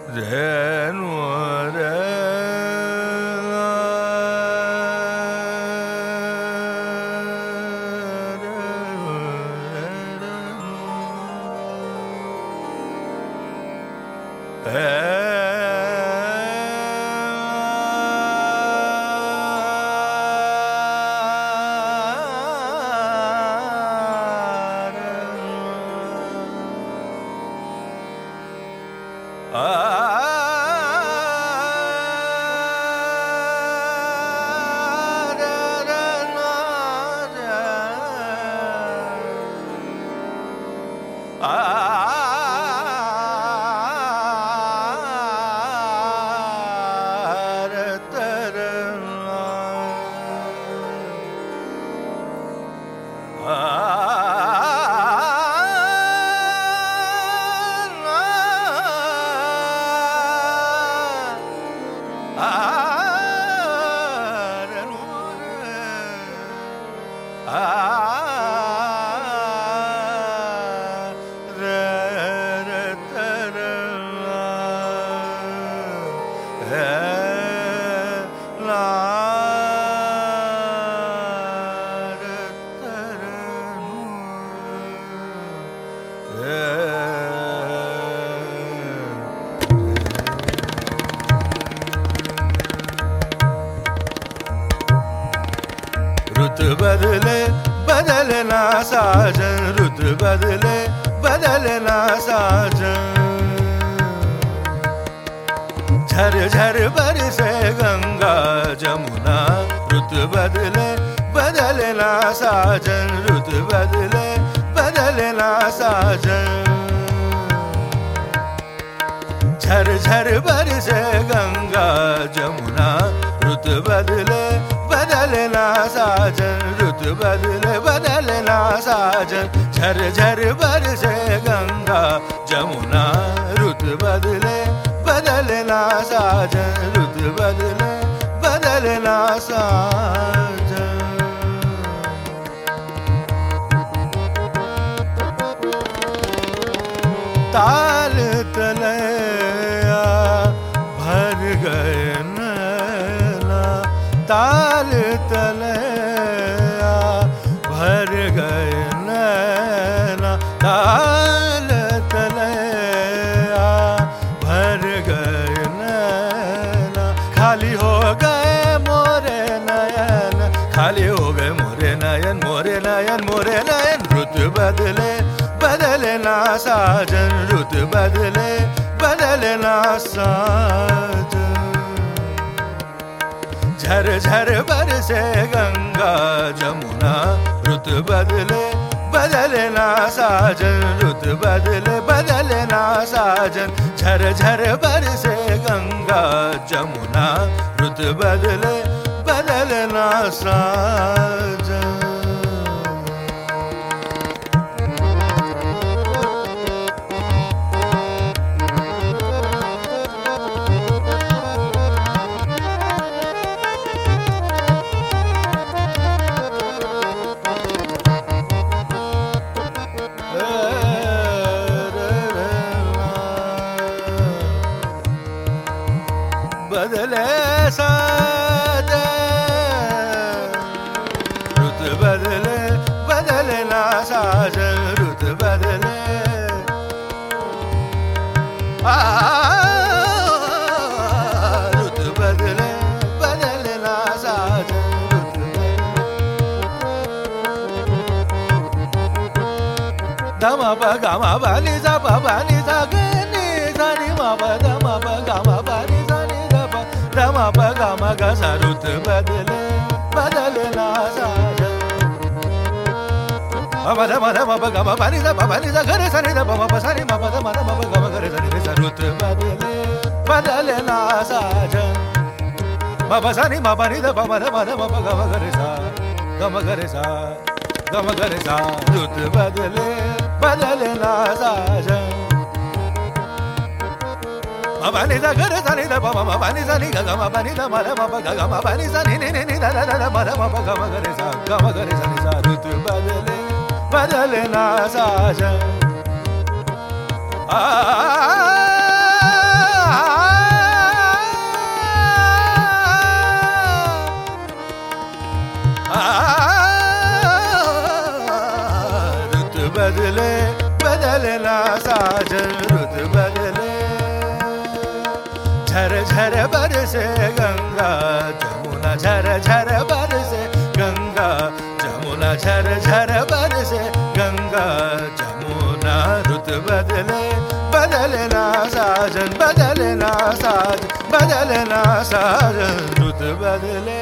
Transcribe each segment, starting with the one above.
रेनु रे रुत बदले बदलना साजन, रुत बदले बदलना साजन। झर झर बरसे गंगा जमुना, रुत बदले बदलना साजन, रुत बदले बदलना साजन। झर झर बरसे गंगा जमुना, रुत बदले बदलना साजन, रुत बदले बदलना साजन। झर झर बरसे गंगा जमुना, रुत बदले बदलना साजन, रुत बदले बदलना साजन। ताल तलैया भर गए नैना, ताल तलैया भर गए नैना, ताल तलैया भर गए नैना। खाली हो गए मोरे नयन, खाली हो गए मोरे नयन, मोरे नयन, मोरे नयन। रुत बदले बदलना साजन, रुत बदले बदलना साजन। झर झर बरसे गंगा जमुना, रुत बदले बदलना साजन, रुत बदले बदलना साजन। झर झर बरसे गंगा जमुना, रुत बदले बदलना साजन। बदले साजन, रुत बदले बदलना साजन, रुत बदले रुत बदले बदलना साजन, रुत धमा प गमा प नि सा प प नि सा ग नि सा नि मा प धमा प गमा प नि सा नि ध प धमा प गमा ग सा। रुत बदले बदलना साजन, प ध म ध म प गमा प नि सा प प नि सा ग रे सा नि ध प म प सा नि मा प ध म ध म प गमा ग रे सा नि रे सा। रुत बदले बदलना साजन, म प सा नि मा प नि ध प म ध म ध म प गमा ग रे सा, गम ग रे सा, गम ग रे सा। रुत बदले बदलना साजन, म प नि ध ग रे सा नि ध प म प नि सा नि ग ग म प नि ध म ध म प ग ग म प नि सा नि नि नि नि ध ध ध ध म ध म प ग म ग रे सा, ग म ग रे सा नि सा। रुत बदले बदलना साजन, ना साजन रुत बदले झर झर बरसे गंगा जमुना झर झर बरसे गंगा जमुना झर झर बरसे गंगा जमुना रुत बदले बदलना साजन बदलना साजन बदलना साजन रुत बदले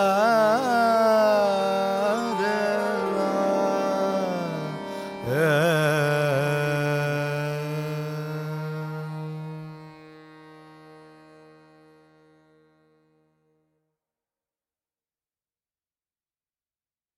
आ